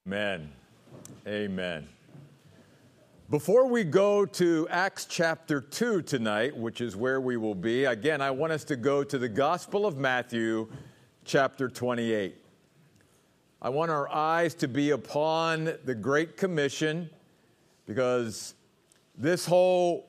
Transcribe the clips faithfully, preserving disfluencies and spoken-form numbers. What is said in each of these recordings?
Amen. Amen. Before we go to Acts chapter two tonight, which is where we will be, again, I want us to go to the Gospel of Matthew, chapter twenty-eight. I want our eyes to be upon the Great Commission, because this whole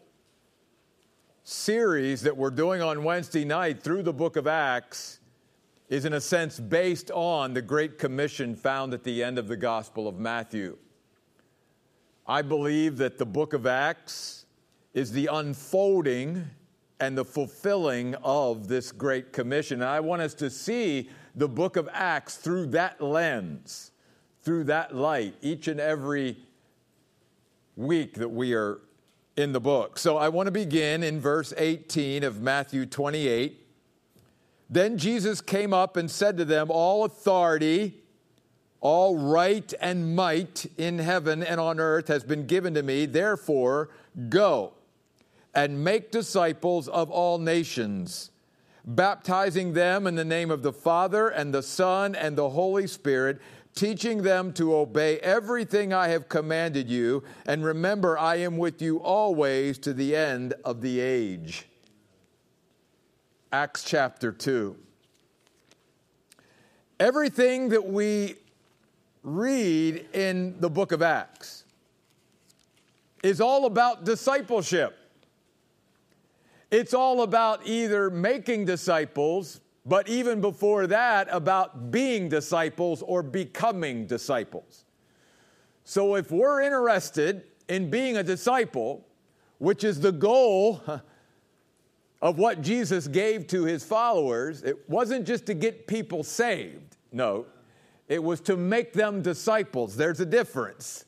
series that we're doing on Wednesday night through the book of Acts is in a sense based on the Great Commission found at the end of the Gospel of Matthew. I believe that the book of Acts is the unfolding and the fulfilling of this Great Commission. And I want us to see the book of Acts through that lens, through that light, each and every week that we are in the book. So I want to begin in verse eighteen of Matthew twenty-eight. Then Jesus came up and said to them, "All authority, all right and might in heaven and on earth has been given to me. Therefore, go and make disciples of all nations, baptizing them in the name of the Father and the Son and the Holy Spirit, teaching them to obey everything I have commanded you. And remember, I am with you always to the end of the age." Acts chapter two. Everything that we read in the book of Acts is all about discipleship. It's all about either making disciples, but even before that, about being disciples or becoming disciples. So if we're interested in being a disciple, which is the goal of what Jesus gave to his followers, it wasn't just to get people saved. No, it was to make them disciples. There's a difference.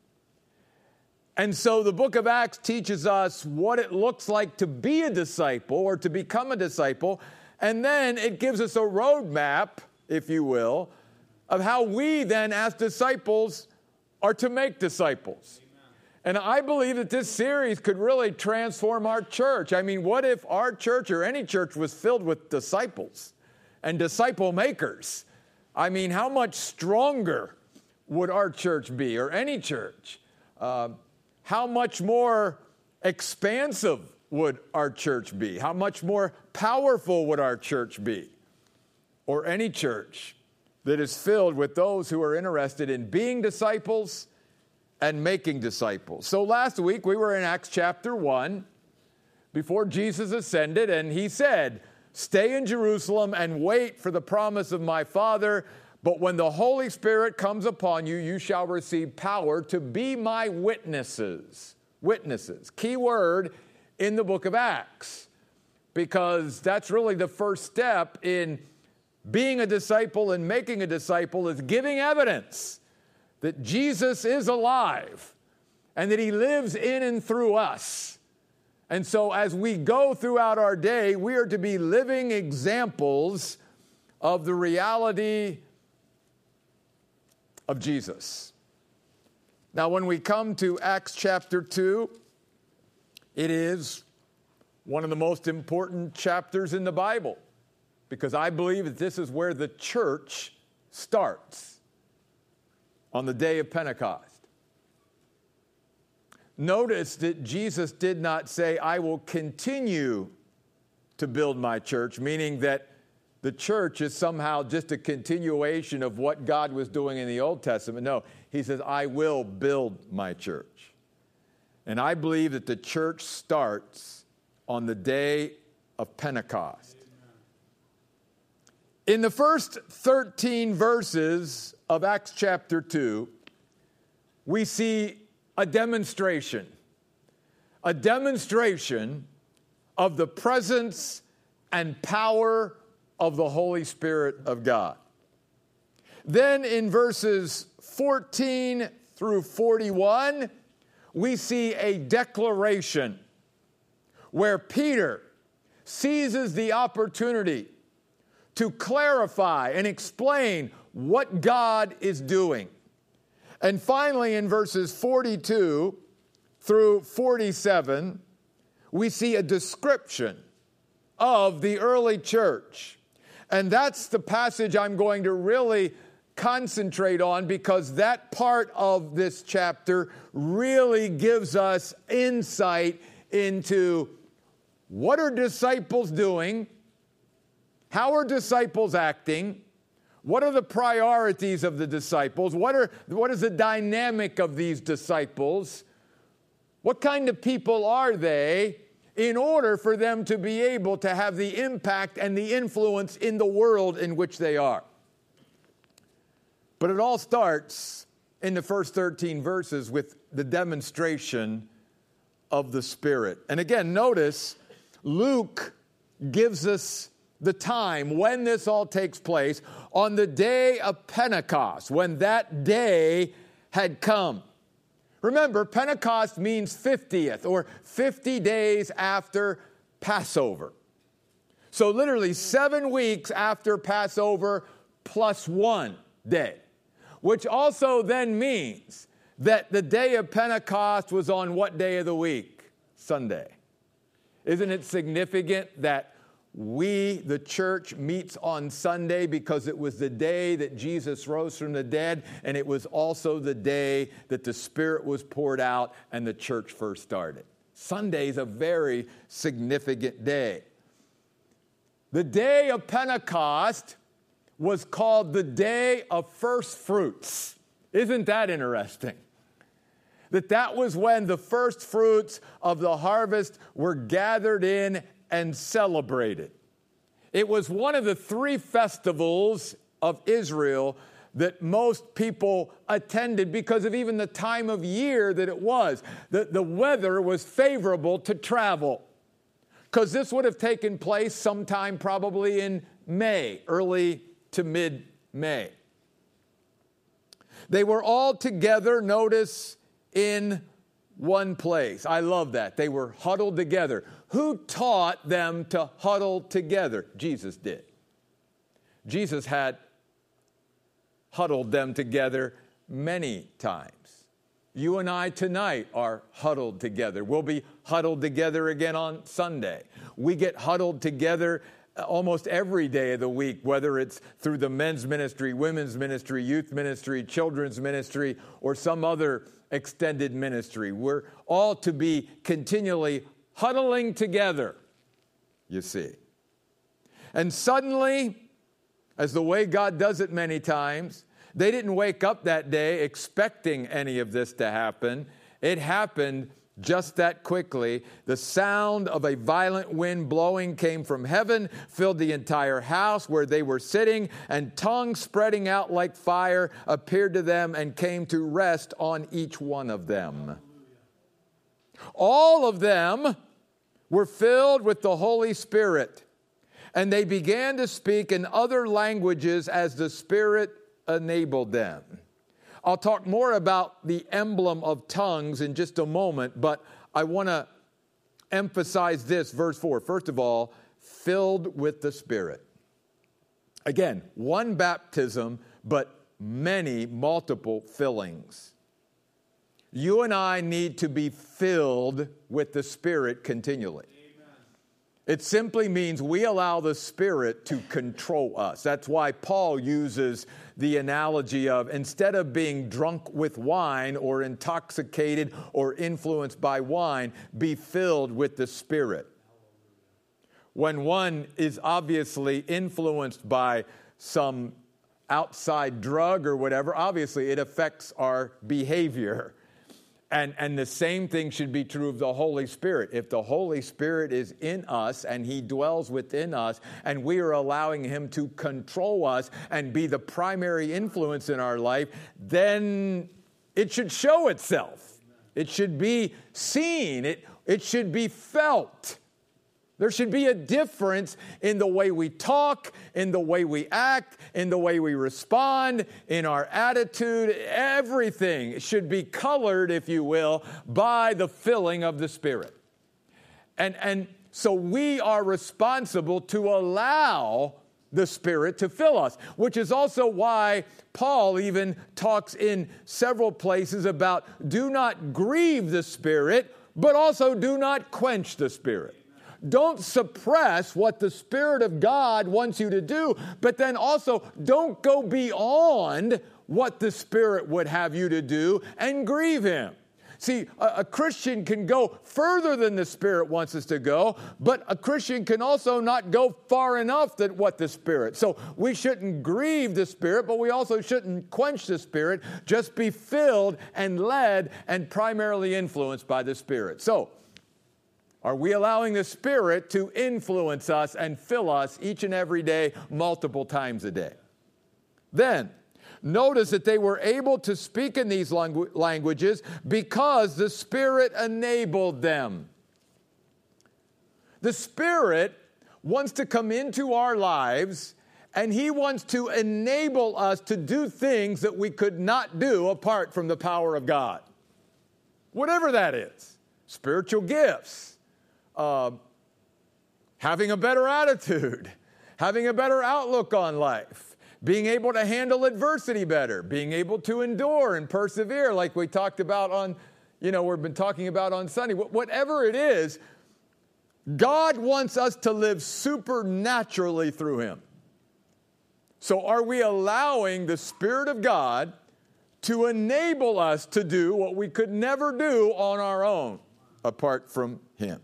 And so the book of Acts teaches us what it looks like to be a disciple or to become a disciple. And then it gives us a roadmap, if you will, of how we then as disciples are to make disciples. And I believe that this series could really transform our church. I mean, what if our church or any church was filled with disciples and disciple makers? I mean, how much stronger would our church be, or any church? Uh, how much more expansive would our church be? How much more powerful would our church be? Or any church that is filled with those who are interested in being disciples and making disciples. So last week we were in Acts chapter one before Jesus ascended, and he said, "Stay in Jerusalem and wait for the promise of my Father. But when the Holy Spirit comes upon you, you shall receive power to be my witnesses." Witnesses. Key word in the book of Acts, because that's really the first step in being a disciple and making a disciple, is giving evidence that Jesus is alive and that he lives in and through us. And so as we go throughout our day, we are to be living examples of the reality of Jesus. Now, when we come to Acts chapter two, it is one of the most important chapters in the Bible, because I believe that this is where the church starts. On the day of Pentecost. Notice that Jesus did not say, "I will continue to build my church," meaning that the church is somehow just a continuation of what God was doing in the Old Testament. No, he says, "I will build my church." And I believe that the church starts on the day of Pentecost. In the first thirteen verses of Acts chapter two, we see a demonstration, a demonstration of the presence and power of the Holy Spirit of God. Then in verses fourteen through forty-one, we see a declaration where Peter seizes the opportunity to clarify and explain what God is doing. And finally, in verses forty-two through forty-seven, we see a description of the early church. And that's the passage I'm going to really concentrate on because that part of this chapter really gives us insight into what are disciples doing, how are disciples acting, what are the priorities of the disciples, what are what is the dynamic of these disciples, what kind of people are they, in order for them to be able to have the impact and the influence in the world in which they are. But it all starts in the first thirteen verses with the demonstration of the Spirit. And again, notice Luke gives us the time when this all takes place, on the day of Pentecost, when that day had come. Remember, Pentecost means fiftieth, or fifty days after Passover. So literally seven weeks after Passover plus one day, which also then means that the day of Pentecost was on what day of the week? Sunday. Isn't it significant that we, the church, meets on Sunday because it was the day that Jesus rose from the dead, and it was also the day that the Spirit was poured out and the church first started. Sunday is a very significant day. The day of Pentecost was called the day of first fruits. Isn't that interesting? That that was when the first fruits of the harvest were gathered in and celebrated. It was one of the three festivals of Israel that most people attended because of even the time of year that it was. The, the weather was favorable to travel, because this would have taken place sometime probably in May, early to mid-May. They were all together, notice, in one place. I love that. They were huddled together. Who taught them to huddle together? Jesus did. Jesus had huddled them together many times. You and I tonight are huddled together. We'll be huddled together again on Sunday. We get huddled together almost every day of the week, whether it's through the men's ministry, women's ministry, youth ministry, children's ministry, or some other extended ministry. We're all to be continually huddling together, you see. And suddenly, as the way God does it many times, they didn't wake up that day expecting any of this to happen. It happened just that quickly. The sound of a violent wind blowing came from heaven, filled the entire house where they were sitting, and tongues spreading out like fire appeared to them and came to rest on each one of them. All of them were filled with the Holy Spirit, and they began to speak in other languages as the Spirit enabled them. I'll talk more about the emblem of tongues in just a moment, but I want to emphasize this, verse four. First of all, filled with the Spirit. Again, one baptism, but many multiple fillings. You and I need to be filled with the Spirit continually. It simply means we allow the Spirit to control us. That's why Paul uses the analogy of, instead of being drunk with wine or intoxicated or influenced by wine, be filled with the Spirit. When one is obviously influenced by some outside drug or whatever, obviously it affects our behavior. And, and the same thing should be true of the Holy Spirit. If the Holy Spirit is in us and He dwells within us and we are allowing Him to control us and be the primary influence in our life, then it should show itself. It should be seen. It, it should be felt. There should be a difference in the way we talk, in the way we act, in the way we respond, in our attitude. Everything should be colored, if you will, by the filling of the Spirit. And, and so we are responsible to allow the Spirit to fill us, which is also why Paul even talks in several places about do not grieve the Spirit, but also do not quench the Spirit. don't suppress what the Spirit of God wants you to do, but then also don't go beyond what the Spirit would have you to do and grieve Him. See, a, a Christian can go further than the Spirit wants us to go, but a Christian can also not go far enough than what the Spirit. So we shouldn't grieve the Spirit, but we also shouldn't quench the Spirit. Just be filled and led and primarily influenced by the Spirit. So, are we allowing the Spirit to influence us and fill us each and every day, multiple times a day? Then, notice that they were able to speak in these langu- languages because the Spirit enabled them. The Spirit wants to come into our lives, and He wants to enable us to do things that we could not do apart from the power of God. Whatever that is. Spiritual gifts. Uh, having a better attitude. Having a better outlook on life. Being able to handle adversity better, being able to endure and persevere like we talked about on, you know, we've been talking about on Sunday. Whatever it is, God wants us to live supernaturally through Him. So are we allowing the Spirit of God to enable us to do what we could never do on our own apart from Him?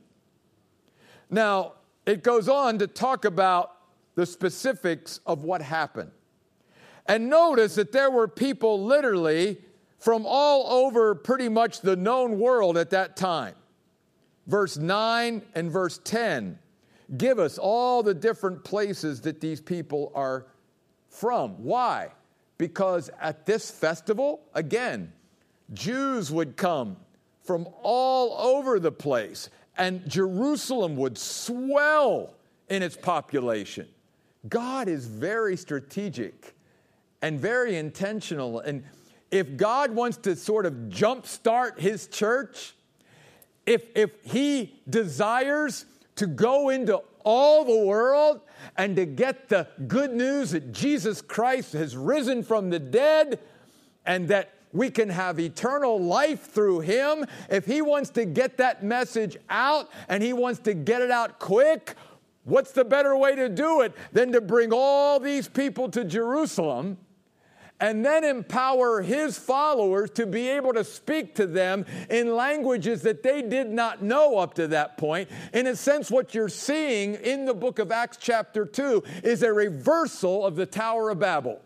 Now, it goes on to talk about the specifics of what happened. And notice that there were people literally from all over pretty much the known world at that time. Verse nine and verse ten give us all the different places that these people are from. Why? Because at this festival, again, Jews would come from all over the place, and Jerusalem would swell in its population. God is very strategic and very intentional. And if God wants to sort of jumpstart His church, if, if He desires to go into all the world and to get the good news that Jesus Christ has risen from the dead and that we can have eternal life through Him, if He wants to get that message out and He wants to get it out quick, what's the better way to do it than to bring all these people to Jerusalem and then empower His followers to be able to speak to them in languages that they did not know up to that point? In a sense, what you're seeing in the book of Acts chapter two is a reversal of the Tower of Babel.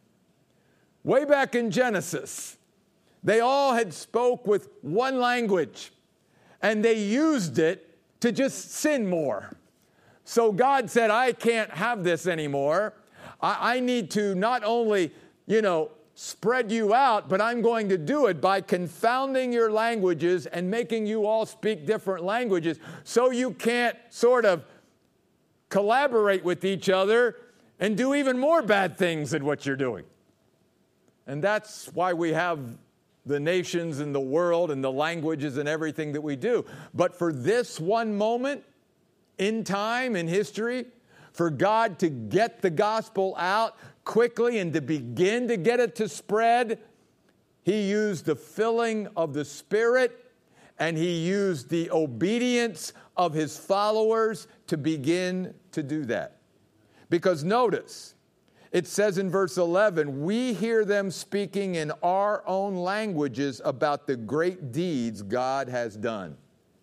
Way back in Genesis, they all had spoke with one language, and they used it to just sin more. So God said, I can't have this anymore. I, I need to not only, you know, spread you out, but I'm going to do it by confounding your languages and making you all speak different languages so you can't sort of collaborate with each other and do even more bad things than what you're doing. And that's why we have the nations and the world and the languages and everything that we do. But for this one moment in time, in history, for God to get the gospel out quickly and to begin to get it to spread, He used the filling of the Spirit and He used the obedience of His followers to begin to do that. Because notice, it says in verse eleven, we hear them speaking in our own languages about the great deeds God has done.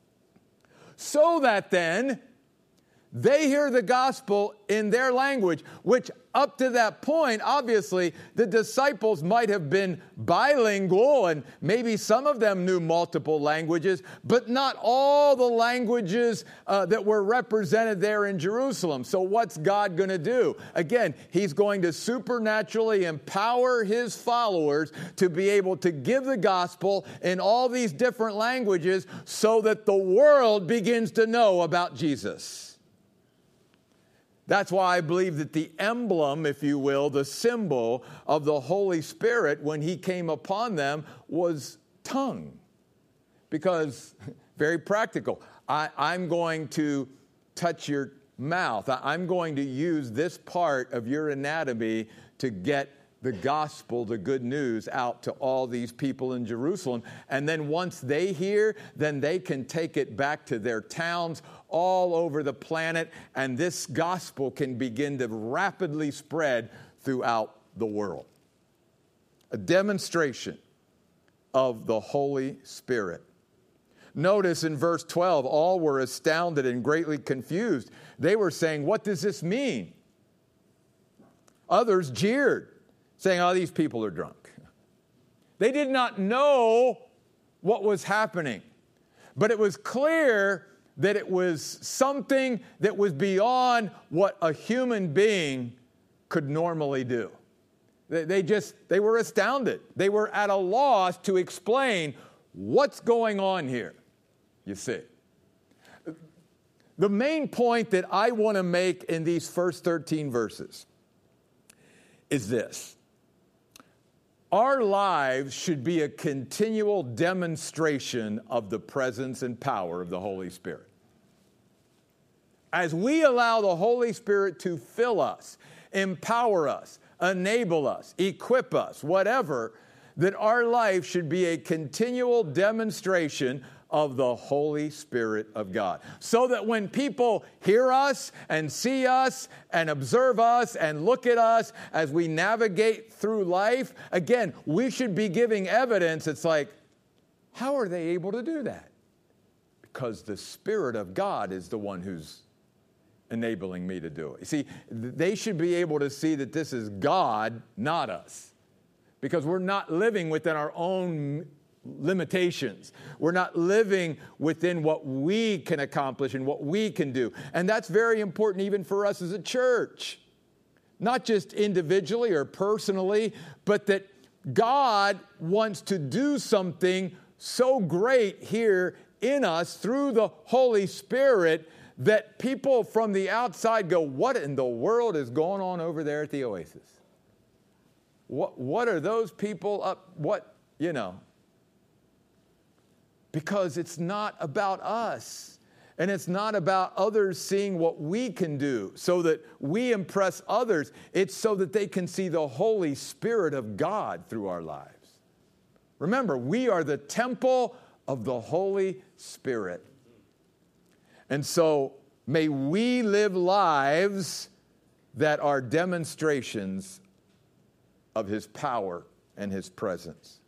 So that then, they hear the gospel in their language, which up to that point, obviously, the disciples might have been bilingual, and maybe some of them knew multiple languages, but not all the languages uh, that were represented there in Jerusalem. So what's God going to do? Again, He's going to supernaturally empower His followers to be able to give the gospel in all these different languages so that the world begins to know about Jesus. That's why I believe that the emblem, if you will, the symbol of the Holy Spirit when He came upon them was tongue. Because, very practical, I, I'm going to touch your mouth. I, I'm going to use this part of your anatomy to get the gospel, the good news, out to all these people in Jerusalem. And then once they hear, then they can take it back to their towns all over the planet, and this gospel can begin to rapidly spread throughout the world. A demonstration of the Holy Spirit. Notice in verse twelve, all were astounded and greatly confused. They were saying, what does this mean? Others jeered, saying, oh, these people are drunk. They did not know what was happening, but it was clear that it was something that was beyond what a human being could normally do. They, they just, they were astounded. They were at a loss to explain what's going on here, you see. The main point that I want to make in these first thirteen verses is this. Our lives should be a continual demonstration of the presence and power of the Holy Spirit. As we allow the Holy Spirit to fill us, empower us, enable us, equip us, whatever, that our life should be a continual demonstration of the Holy Spirit of God. So that when people hear us and see us and observe us and look at us as we navigate through life, again, we should be giving evidence. It's like, how are they able to do that? Because the Spirit of God is the one who's enabling me to do it. You see, they should be able to see that this is God, not us. Because we're not living within our own limitations. We're not living within what we can accomplish and what we can do. And that's very important even for us as a church. Not just individually or personally, but that God wants to do something so great here in us through the Holy Spirit that people from the outside go, what in the world is going on over there at the Oasis? What, what are those people up? What, you know? Because it's not about us. And it's not about others seeing what we can do so that we impress others. It's so that they can see the Holy Spirit of God through our lives. Remember, we are the temple of the Holy Spirit. And so may we live lives that are demonstrations of His power and His presence.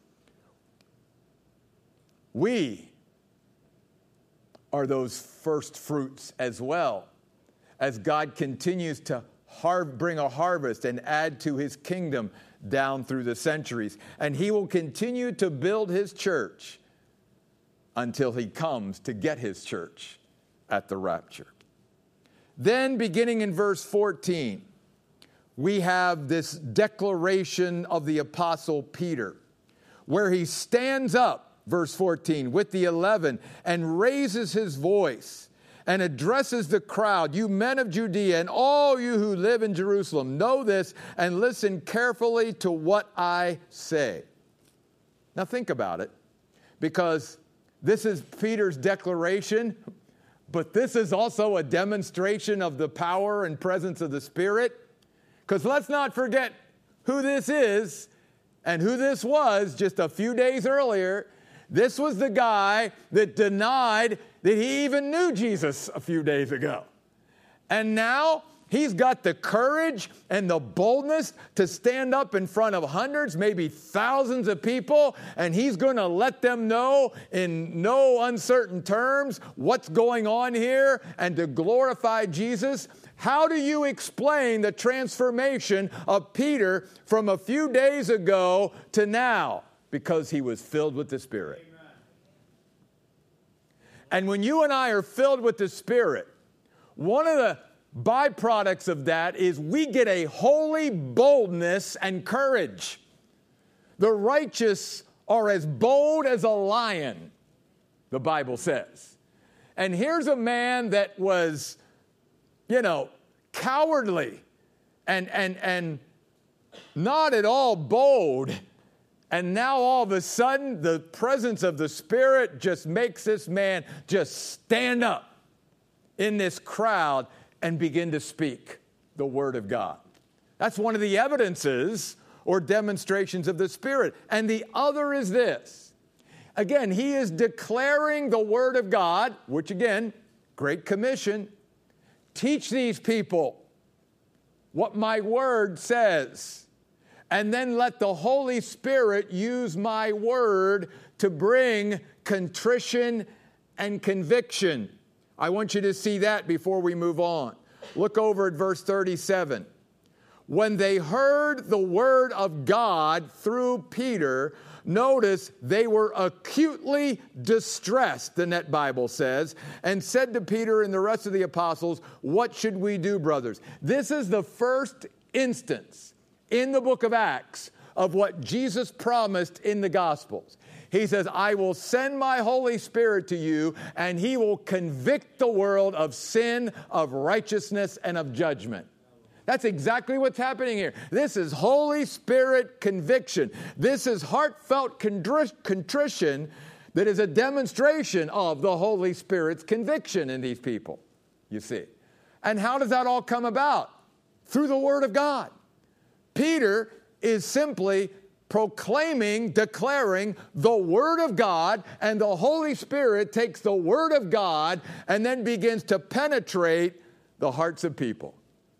We are those first fruits as well, as God continues to har- bring a harvest and add to His kingdom down through the centuries. And He will continue to build His church until He comes to get His church at the rapture. Then, beginning in verse fourteen, we have this declaration of the Apostle Peter, where he stands up, verse fourteen, with the eleven and raises his voice and addresses the crowd. You men of Judea and all you who live in Jerusalem, know this and listen carefully to what I say. Now think about it, because this is Peter's declaration, but this is also a demonstration of the power and presence of the Spirit. Because let's not forget who this is and who this was just a few days earlier. This was the guy that denied that he even knew Jesus a few days ago. And now he's got the courage and the boldness to stand up in front of hundreds, maybe thousands of people, and he's going to let them know in no uncertain terms what's going on here and to glorify Jesus. How do you explain the transformation of Peter from a few days ago to now? Because he was filled with the Spirit. Amen. And when you and I are filled with the Spirit, one of the byproducts of that is we get a holy boldness and courage. The righteous are as bold as a lion, the Bible says. And here's a man that was, you know, cowardly and and and not at all bold. And now all of a sudden, the presence of the Spirit just makes this man just stand up in this crowd and begin to speak the Word of God. That's one of the evidences or demonstrations of the Spirit. And the other is this. Again, he is declaring the Word of God, which again, Great Commission. Teach these people what my Word says. And then let the Holy Spirit use my Word to bring contrition and conviction. I want you to see that before we move on. Look over at verse thirty-seven. When they heard the word of God through Peter, notice they were acutely distressed, the Net Bible says, and said to Peter and the rest of the apostles, what should we do, brothers? This is the first instance in the book of Acts of what Jesus promised in the Gospels. He says, I will send my Holy Spirit to you, and he will convict the world of sin, of righteousness, and of judgment. That's exactly what's happening here. This is Holy Spirit conviction. This is heartfelt contrition that is a demonstration of the Holy Spirit's conviction in these people, you see. And how does that all come about? Through the Word of God. Peter is simply proclaiming, declaring the Word of God, and the Holy Spirit takes the Word of God and then begins to penetrate the hearts of people.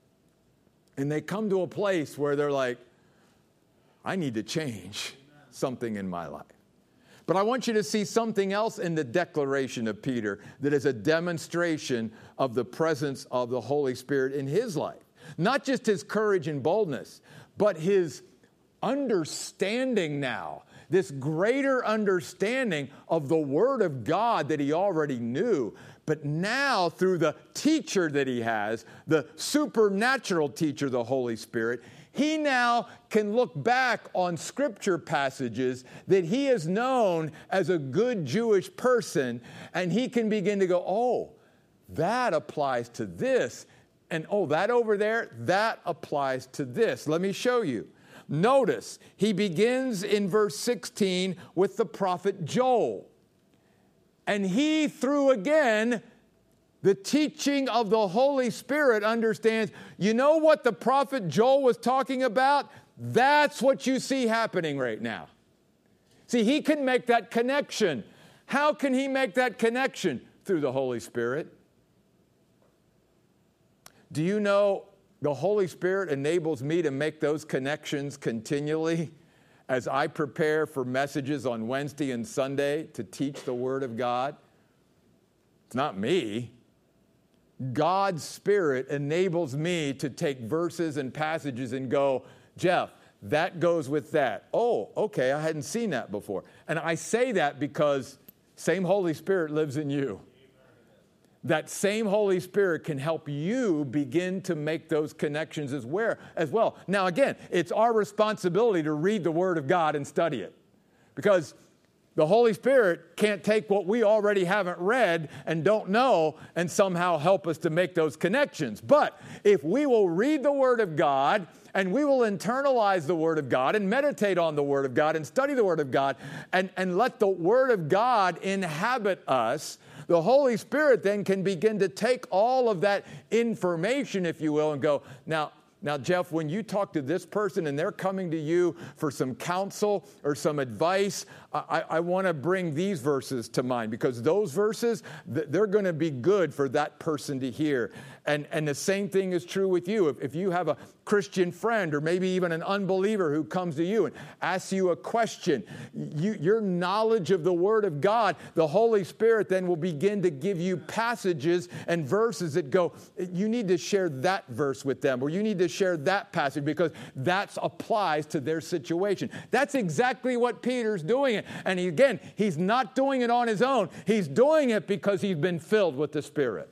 And they come to a place where they're like, I need to change something in my life. But I want you to see something else in the declaration of Peter that is a demonstration of the presence of the Holy Spirit in his life. Not just his courage and boldness, but his understanding now, this greater understanding of the Word of God that he already knew. But now through the teacher that he has, the supernatural teacher, the Holy Spirit, he now can look back on scripture passages that he has known as a good Jewish person, and he can begin to go, oh, that applies to this. And oh, that over there, that applies to this. Let me show you. Notice, he begins in verse sixteen with the prophet Joel. And he, through again, the teaching of the Holy Spirit, understands, you know what the prophet Joel was talking about? That's what you see happening right now. See, he can make that connection. How can he make that connection? Through the Holy Spirit. Do you know the Holy Spirit enables me to make those connections continually as I prepare for messages on Wednesday and Sunday to teach the Word of God? It's not me. God's Spirit enables me to take verses and passages and go, Jeff, that goes with that. Oh, okay, I hadn't seen that before. And I say that because same Holy Spirit lives in you. That same Holy Spirit can help you begin to make those connections as well. Now, again, it's our responsibility to read the Word of God and study it. Because the Holy Spirit can't take what we already haven't read and don't know and somehow help us to make those connections. But if we will read the Word of God and we will internalize the Word of God and meditate on the Word of God and study the Word of God and, and let the Word of God inhabit us, the Holy Spirit then can begin to take all of that information, if you will, and go, now, now, Jeff, when you talk to this person and they're coming to you for some counsel or some advice, I, I want to bring these verses to mind because those verses, they're going to be good for that person to hear. And, and the same thing is true with you. If, if you have a Christian friend or maybe even an unbeliever who comes to you and asks you a question, you, your knowledge of the Word of God, the Holy Spirit then will begin to give you passages and verses that go, you need to share that verse with them, or you need to share that passage because that applies to their situation. That's exactly what Peter's doing. And he, again, he's not doing it on his own. He's doing it because he's been filled with the Spirit.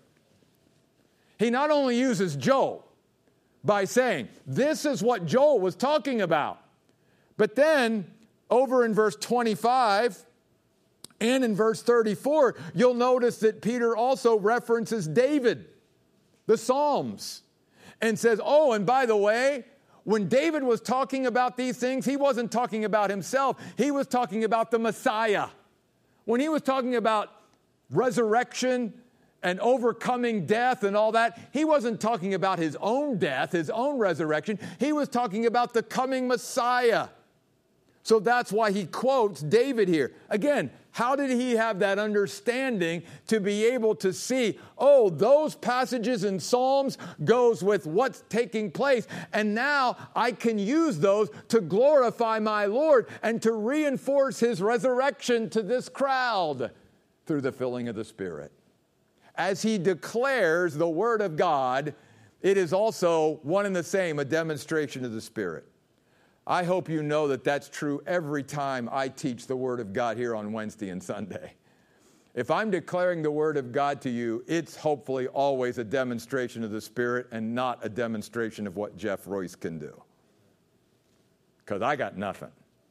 He not only uses Joel by saying, this is what Joel was talking about. But then, over in verse twenty-five and in verse thirty-four, you'll notice that Peter also references David, the Psalms, and says, oh, and by the way, when David was talking about these things, he wasn't talking about himself. He was talking about the Messiah. When he was talking about resurrection and overcoming death and all that, he wasn't talking about his own death, his own resurrection. He was talking about the coming Messiah. So that's why he quotes David here. Again, how did he have that understanding to be able to see, oh, those passages in Psalms goes with what's taking place, and now I can use those to glorify my Lord and to reinforce his resurrection to this crowd through the filling of the Spirit. As he declares the Word of God, it is also one and the same, a demonstration of the Spirit. I hope you know that that's true every time I teach the Word of God here on Wednesday and Sunday. If I'm declaring the Word of God to you, it's hopefully always a demonstration of the Spirit and not a demonstration of what Jeff Royce can do. Because I got nothing.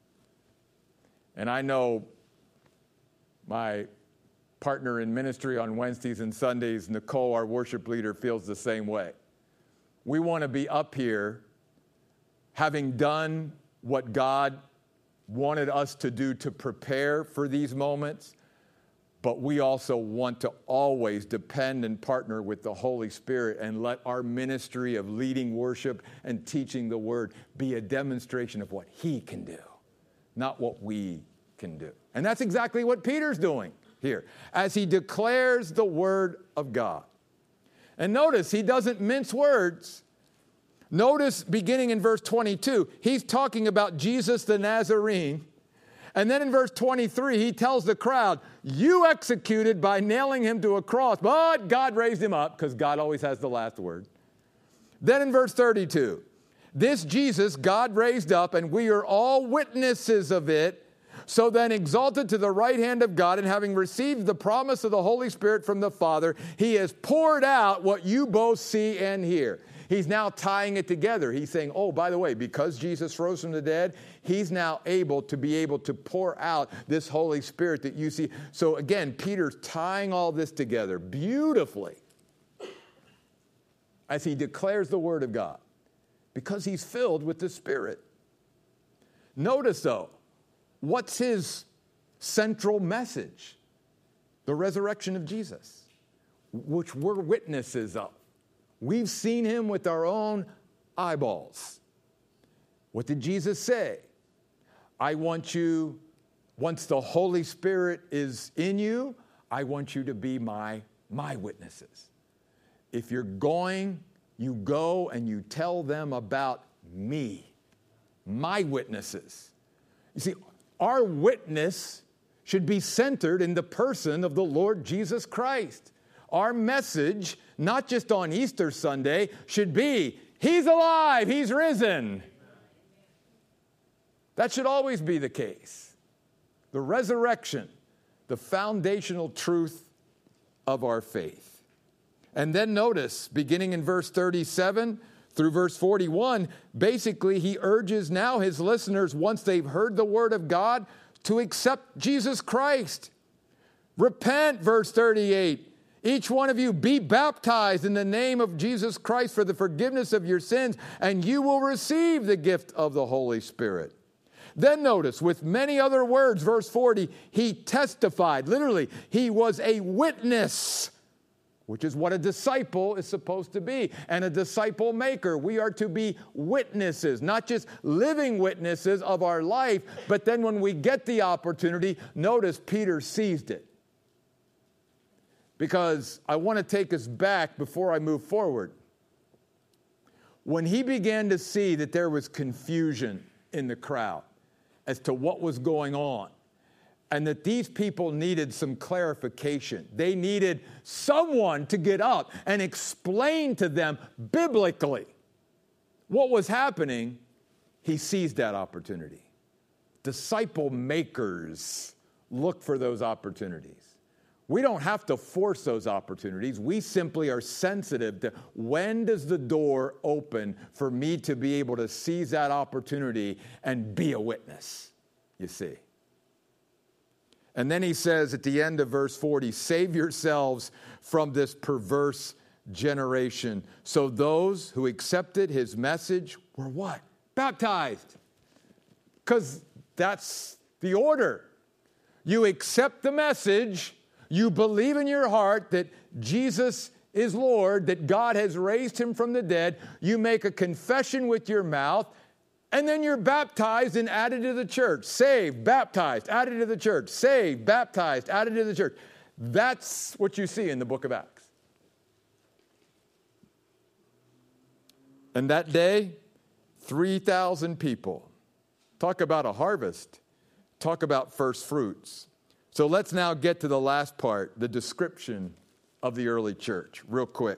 And I know my partner in ministry on Wednesdays and Sundays, Nicole, our worship leader, feels the same way. We want to be up here having done what God wanted us to do to prepare for these moments, but we also want to always depend and partner with the Holy Spirit and let our ministry of leading worship and teaching the Word be a demonstration of what He can do, not what we can do. And that's exactly what Peter's doing here as he declares the Word of God. And notice, he doesn't mince words. Notice beginning in verse twenty-two, he's talking about Jesus the Nazarene. And then in verse twenty-three, he tells the crowd, you executed by nailing him to a cross, but God raised him up, because God always has the last word. Then in verse thirty-two, this Jesus God raised up, and we are all witnesses of it. So then exalted to the right hand of God, and having received the promise of the Holy Spirit from the Father, he has poured out what you both see and hear. He's now tying it together. He's saying, oh, by the way, because Jesus rose from the dead, he's now able to be able to pour out this Holy Spirit that you see. So again, Peter's tying all this together beautifully as he declares the Word of God, because he's filled with the Spirit. Notice, though, what's his central message? The resurrection of Jesus, which we're witnesses of. We've seen him with our own eyeballs. What did Jesus say? I want you, once the Holy Spirit is in you, I want you to be my, my witnesses. If you're going, you go and you tell them about me, my witnesses. You see, our witness should be centered in the person of the Lord Jesus Christ. Our message, not just on Easter Sunday, should be, he's alive, he's risen. That should always be the case. The resurrection, the foundational truth of our faith. And then notice, beginning in verse thirty-seven through verse forty-one, basically he urges now his listeners, once they've heard the Word of God, to accept Jesus Christ. Repent, verse thirty-eight. Each one of you be baptized in the name of Jesus Christ for the forgiveness of your sins, and you will receive the gift of the Holy Spirit. Then notice, with many other words, verse forty, he testified. Literally, he was a witness, which is what a disciple is supposed to be, and a disciple maker. We are to be witnesses, not just living witnesses of our life, but then when we get the opportunity, notice Peter seized it. Because I want to take us back before I move forward. When he began to see that there was confusion in the crowd as to what was going on, and that these people needed some clarification. They needed someone to get up and explain to them biblically what was happening. He seized that opportunity. Disciple makers look for those opportunities. We don't have to force those opportunities. We simply are sensitive to when does the door open for me to be able to seize that opportunity and be a witness, you see. And then he says at the end of verse forty, save yourselves from this perverse generation. So those who accepted his message were what? Baptized. Because that's the order. You accept the message, you believe in your heart that Jesus is Lord, that God has raised him from the dead. You make a confession with your mouth, and then you're baptized and added to the church. Saved, baptized, added to the church. Saved, baptized, added to the church. That's what you see in the book of Acts. And that day, three thousand people. Talk about a harvest. Talk about first fruits. So let's now get to the last part, the description of the early church, real quick.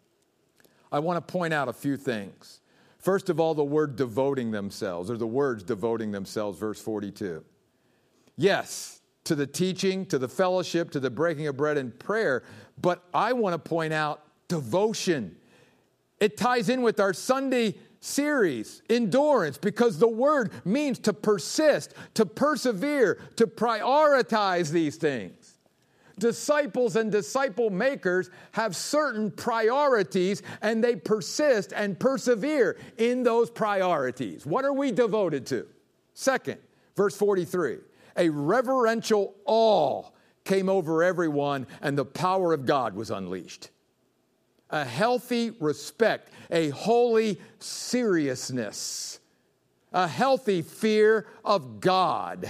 I want to point out a few things. First of all, the word devoting themselves, or the words devoting themselves, verse forty-two. Yes, to the teaching, to the fellowship, to the breaking of bread and prayer, but I want to point out devotion. It ties in with our Sunday series, endurance, because the word means to persist, to persevere, to prioritize these things. Disciples and disciple makers have certain priorities, and they persist and persevere in those priorities. What are we devoted to? Second, verse forty-three, a reverential awe came over everyone, and the power of God was unleashed. A healthy respect, a holy seriousness, a healthy fear of God.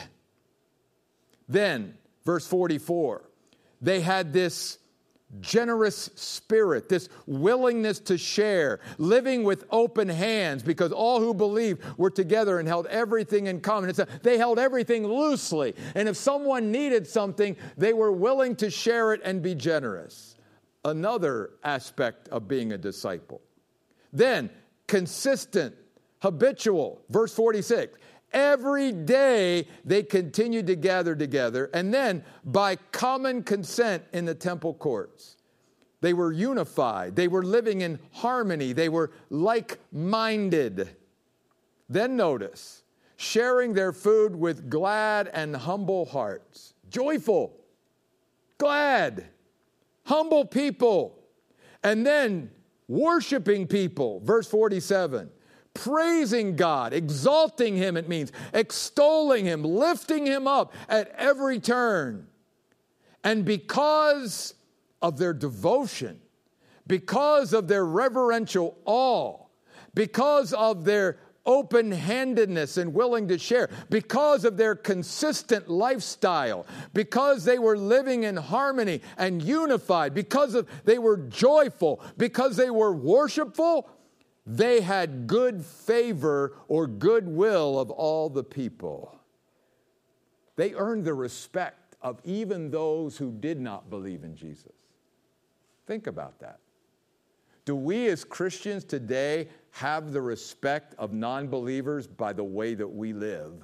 Then, verse forty-four, they had this generous spirit, this willingness to share, living with open hands, because all who believed were together and held everything in common. It's a, they held everything loosely, and if someone needed something, they were willing to share it and be generous. Another aspect of being a disciple. Then, consistent, habitual, verse forty-six. Every day they continued to gather together, and then by common consent in the temple courts. They were unified. They were living in harmony. They were like-minded. Then notice, sharing their food with glad and humble hearts. Joyful, glad, humble people. And then worshiping people, verse forty-seven. Praising God, exalting him, it means, extolling him, lifting him up at every turn. And because of their devotion, because of their reverential awe, because of their open-handedness and willing to share, because of their consistent lifestyle, because they were living in harmony and unified, because of they were joyful, because they were worshipful, they had good favor or goodwill of all the people. They earned the respect of even those who did not believe in Jesus. Think about that. Do we as Christians today have the respect of non-believers by the way that we live?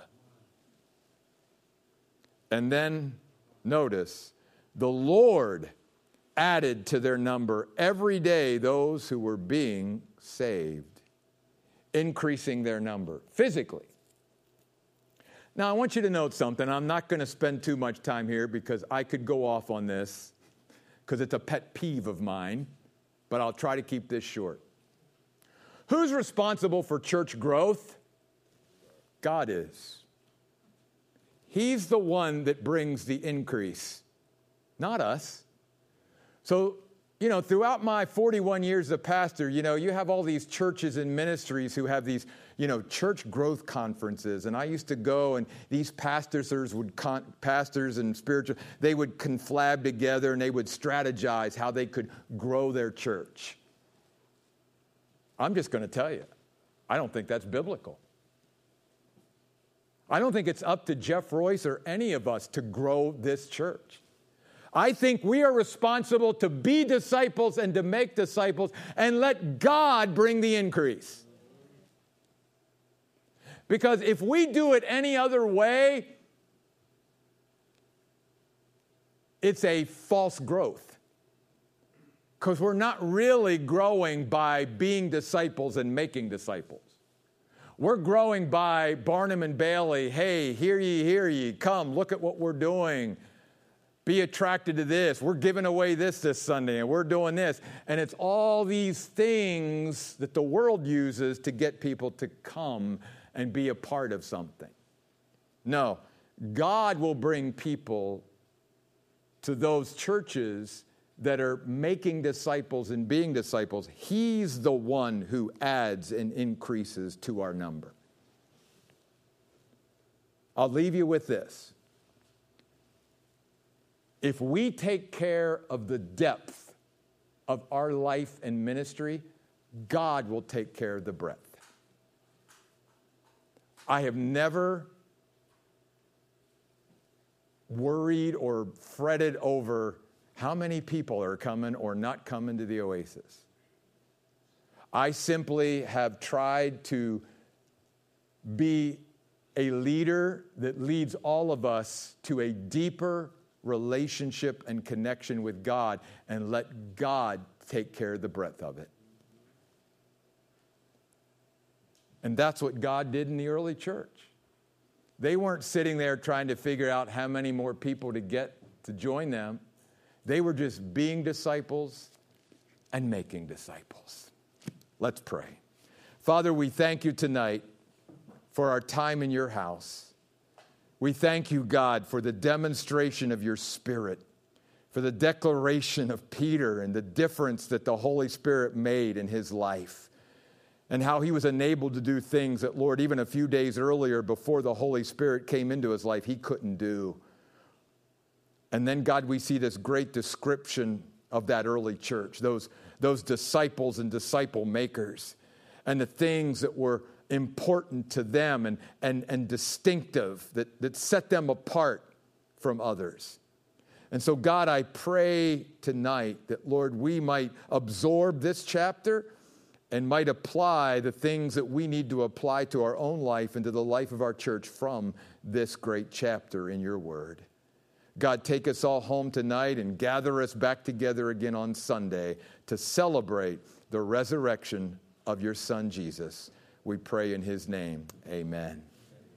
And then notice, the Lord added to their number every day those who were being saved, increasing their number physically. Now, I want you to note something. I'm not going to spend too much time here because I could go off on this because it's a pet peeve of mine, but I'll try to keep this short. Who's responsible for church growth? God is. He's the one that brings the increase, not us. So, you know, throughout my forty-one years as a pastor, you know, you have all these churches and ministries who have these, you know, church growth conferences. And I used to go, and these pastors would, con- pastors and spiritual, they would conflab together and they would strategize how they could grow their church. I'm just going to tell you, I don't think that's biblical. I don't think it's up to Jeff Royce or any of us to grow this church. I think we are responsible to be disciples and to make disciples and let God bring the increase. Because if we do it any other way, it's a false growth. Because we're not really growing by being disciples and making disciples. We're growing by Barnum and Bailey. Hey, hear ye, hear ye. Come, look at what we're doing. Be attracted to this. We're giving away this this Sunday, and we're doing this. And it's all these things that the world uses to get people to come and be a part of something. No, God will bring people to those churches that are making disciples and being disciples, he's the one who adds and increases to our number. I'll leave you with this. If we take care of the depth of our life and ministry, God will take care of the breadth. I have never worried or fretted over how many people are coming or not coming to the Oasis. I simply have tried to be a leader that leads all of us to a deeper relationship and connection with God, and let God take care of the breadth of it. And that's what God did in the early church. They weren't sitting there trying to figure out how many more people to get to join them. They were just being disciples and making disciples. Let's pray. Father, we thank you tonight for our time in your house. We thank you, God, for the demonstration of your Spirit, for the declaration of Peter and the difference that the Holy Spirit made in his life, and how he was enabled to do things that, Lord, even a few days earlier before the Holy Spirit came into his life, he couldn't do. And then, God, we see this great description of that early church, those, those disciples and disciple makers, and the things that were important to them and, and, and distinctive that, that set them apart from others. And so, God, I pray tonight that, Lord, we might absorb this chapter and might apply the things that we need to apply to our own life and to the life of our church from this great chapter in your word. God, take us all home tonight and gather us back together again on Sunday to celebrate the resurrection of your Son, Jesus. We pray in his name. Amen.